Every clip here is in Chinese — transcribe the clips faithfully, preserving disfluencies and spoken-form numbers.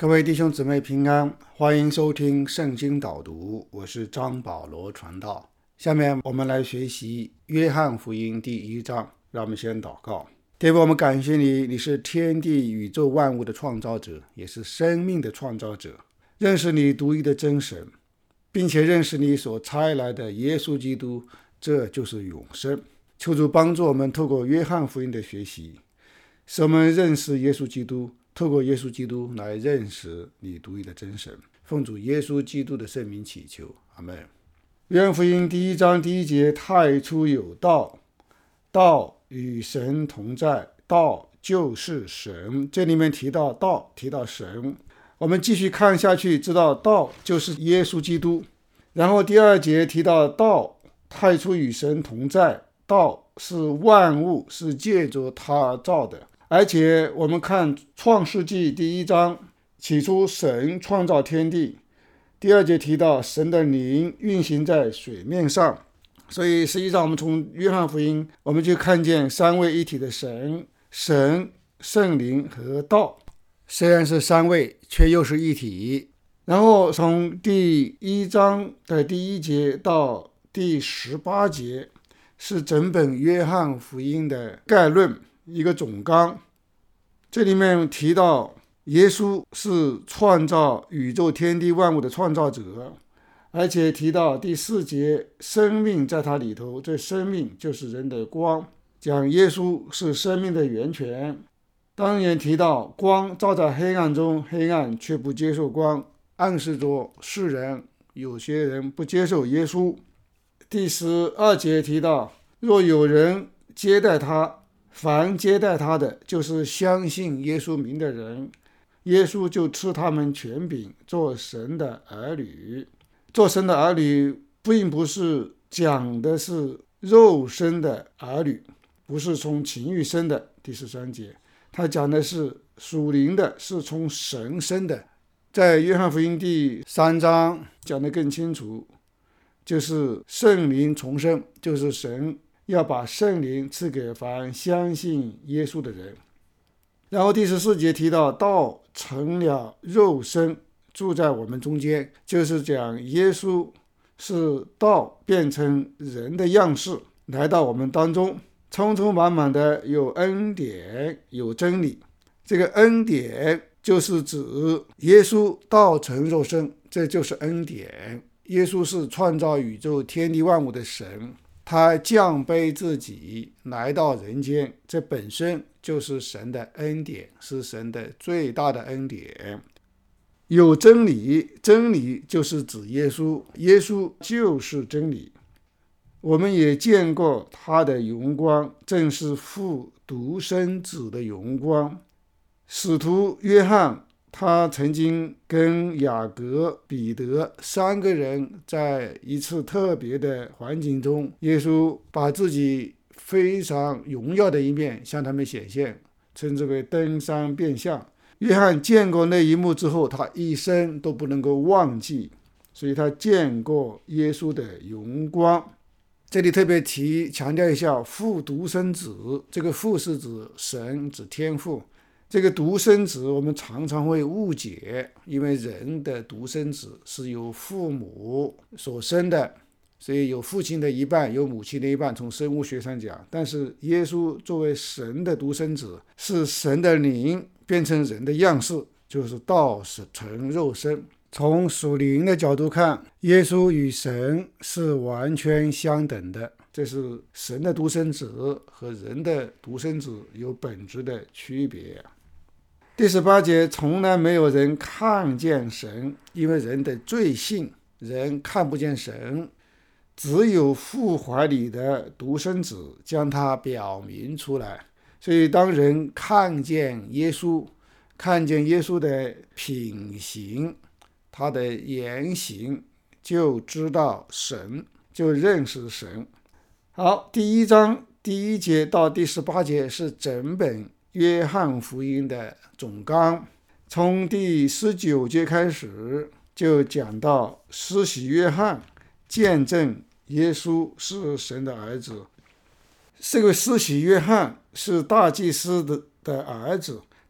各位弟兄姊妹平安，欢迎收听圣经导读，我是张保罗传道。下面我们来学习约翰福音第一章。让我们先祷告。天父，我们感谢你，你是天地宇宙万物的创造者，也是生命的创造者。认识你独一的真神，并且认识你所差来的耶稣基督，这就是永生。求主帮助我们透过约翰福音的学习，使我们认识耶稣基督，透过耶稣基督来认识你独一的真神。奉主耶稣基督的圣名祈求，阿们。约翰福音第一章第一节，太初有道，道与神同在，道就是神。这里面提到道，提到神。我们继续看下去，知道道就是耶稣基督。然后第二节提到道，太初与神同在，道是万物，是借着他造的。而且我们看创世纪第一章，起初神创造天地，第二节提到神的灵运行在水面上。所以实际上我们从约翰福音我们就看见三位一体的神，神、圣灵和道，虽然是三位却又是一体。然后从第一章的第一节到第十八节是整本约翰福音的概论，一个总纲。这里面提到耶稣是创造宇宙天地万物的创造者，而且提到第四节生命在他里头，这生命就是人的光，讲耶稣是生命的源泉。当然提到光照在黑暗中，黑暗却不接受光，暗示着世人有些人不接受耶稣。第十二节提到若有人接待他，凡接待他的就是相信耶稣名的人，耶稣就赐他们权柄做神的儿女。做神的儿女并不是讲的是肉身的儿女，不是从情欲生的。第十三节他讲的是属灵的，是从神生的。在约翰福音第三章讲得更清楚，就是圣灵重生，就是神要把圣灵赐给凡相信耶稣的人。然后第十四节提到道成了肉身住在我们中间，就是讲耶稣是道变成人的样式来到我们当中，充充满满的有恩典有真理。这个恩典就是指耶稣道成肉身，这就是恩典。耶稣是创造宇宙天地万物的神，他降卑自己来到人间，这本身就是神的恩典，是神的最大的恩典。有真理，真理就是指耶稣，耶稣就是真理。我们也见过他的荣光，正是父独生子的荣光。使徒约翰他曾经跟雅各、彼得三个人在一次特别的环境中，耶稣把自己非常荣耀的一面向他们显现，称之为登山变相。约翰见过那一幕之后，他一生都不能够忘记，所以他见过耶稣的荣光。这里特别提强调一下父独生子，这个父是指神，指天父。这个独生子我们常常会误解，因为人的独生子是由父母所生的，所以有父亲的一半，有母亲的一半，从生物学上讲。但是耶稣作为神的独生子，是神的灵变成人的样式，就是道成肉身。从属灵的角度看，耶稣与神是完全相等的，这是神的独生子和人的独生子有本质的区别。第十八节，从来没有人看见神，因为人的罪性，人看不见神，只有父怀里的独生子将它表明出来。所以当人看见耶稣，看见耶稣的品行，他的言行，就知道神，就认识神。好，第一章第一节到第十八节是整本约翰福音的总纲。从第十九节开始就讲到施洗约翰见证耶稣是神的儿子。这个施洗约翰是大祭司 的, 的儿子，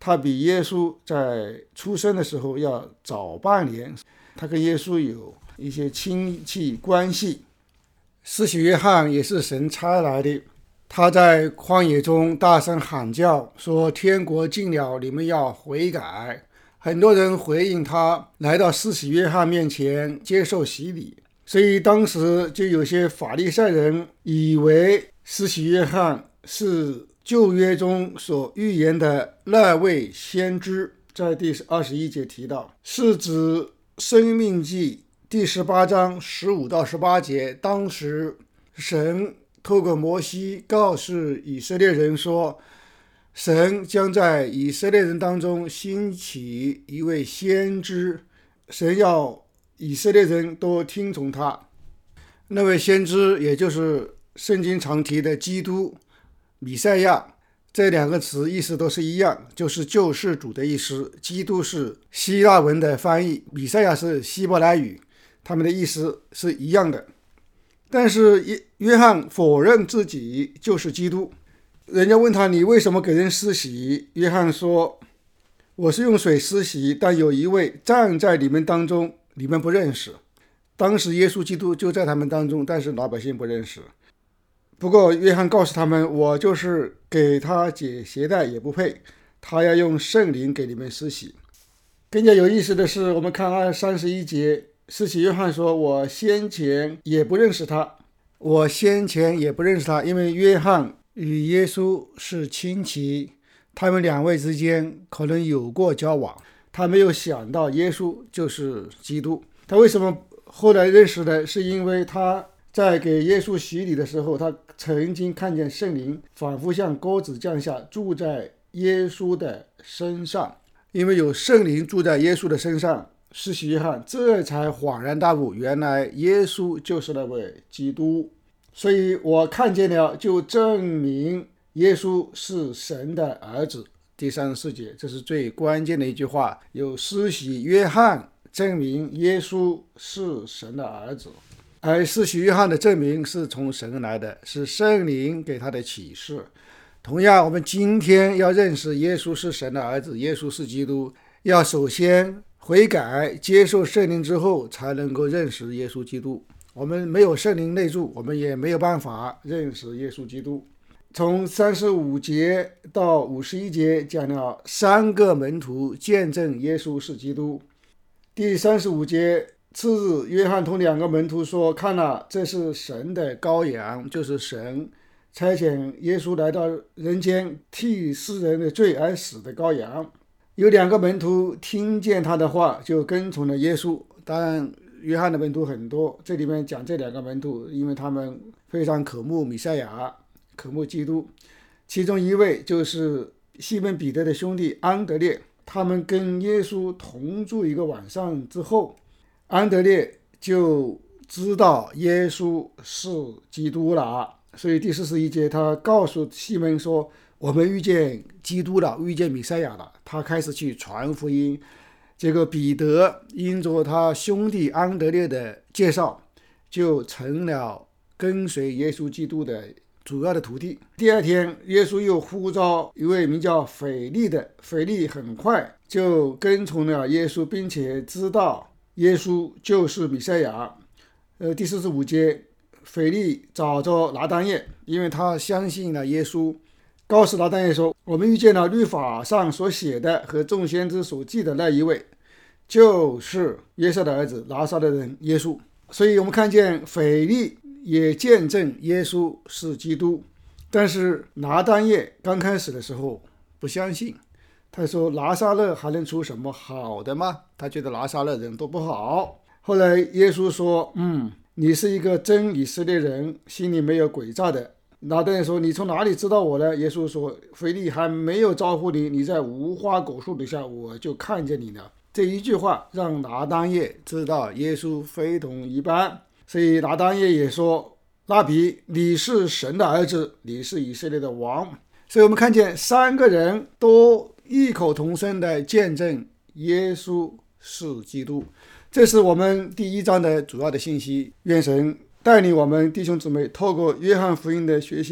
他比耶稣在出生的时候要早半年，他跟耶稣有一些亲戚关系。施洗约翰也是神差来的，他在旷野中大声喊叫说，天国近了，你们要悔改。很多人回应他，来到施洗约翰面前接受洗礼，所以当时就有些法利赛人以为施洗约翰是旧约中所预言的那位先知。在第二十一节提到，是指申命记第十八章十五到十八节，当时神透过摩西告诉以色列人说，神将在以色列人当中兴起一位先知，神要以色列人都听从他。那位先知也就是圣经常提的基督弥赛亚，这两个词意思都是一样，就是救世主的意思。基督是希腊文的翻译，弥赛亚是希伯来语，他们的意思是一样的。但是约翰否认自己就是基督。人家问他，你为什么给人施洗？约翰说，我是用水施洗，但有一位站在你们当中，你们不认识。当时耶稣基督就在他们当中，但是老百姓不认识。不过约翰告诉他们，我就是给他解鞋带也不配，他要用圣灵给你们施洗。更加有意思的是，我们看二三十一节，施洗约翰说，我先前也不认识他，我先前也不认识他，因为约翰与耶稣是亲戚，他们两位之间可能有过交往，他没有想到耶稣就是基督。他为什么后来认识的？是因为他在给耶稣洗礼的时候，他曾经看见圣灵仿佛像鸽子降下，住在耶稣的身上。因为有圣灵住在耶稣的身上，施洗约翰这才恍然大悟，原来耶稣就是那位基督。所以我看见了，就证明耶稣是神的儿子。第三十四节，这是最关键的一句话，有施洗约翰证明耶稣是神的儿子。而施洗约翰的证明是从神来的，是圣灵给他的启示。同样，我们今天要认识耶稣是神的儿子，耶稣是基督，要首先悔改，接受圣灵之后，才能够认识耶稣基督。我们没有圣灵内住，我们也没有办法认识耶稣基督。从三十五节到五十一节讲了三个门徒见证耶稣是基督。第三十五节，次日约翰同两个门徒说，看了，这是神的羔羊，就是神差遣耶稣来到人间替世人的罪而死的羔羊。有两个门徒听见他的话，就跟从了耶稣。当然约翰的门徒很多，这里面讲这两个门徒，因为他们非常渴慕弥赛亚，渴慕基督。其中一位就是西门彼得的兄弟安德烈，他们跟耶稣同住一个晚上之后，安德烈就知道耶稣是基督了。所以第四十一节，他告诉西门说，我们遇见基督了，遇见弥赛亚了。他开始去传福音。结果彼得因着他兄弟安德烈的介绍，就成了跟随耶稣基督的主要的徒弟。第二天，耶稣又呼召一位名叫腓力的，腓力很快就跟从了耶稣，并且知道耶稣就是弥赛亚。呃，第四十五节，腓力找着拿单业，因为他相信了耶稣，告诉拿单业说，我们遇见了律法上所写的和众先知所记的那一位，就是约瑟的儿子拿撒勒人耶稣。所以我们看见腓力也见证耶稣是基督，但是拿单业刚开始的时候不相信，他说拿撒勒还能出什么好的吗？他觉得拿撒勒人都不好。后来耶稣说，嗯，你是一个真以色列人，心里没有诡诈的。拿单业说，你从哪里知道我呢？耶稣说，腓力还没有招呼你，你在无花果树底下，我就看见你了。这一句话让拿单业知道耶稣非同一般，所以拿单业也说，拉比，你是神的儿子，你是以色列的王。所以我们看见三个人都异口同声的见证耶稣是基督。这是我们第一章的主要的信息。愿神带领我们弟兄姊妹透过约翰福音的学习，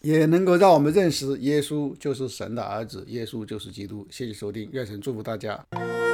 也能够让我们认识耶稣就是神的儿子，耶稣就是基督。谢谢收听，愿神祝福大家。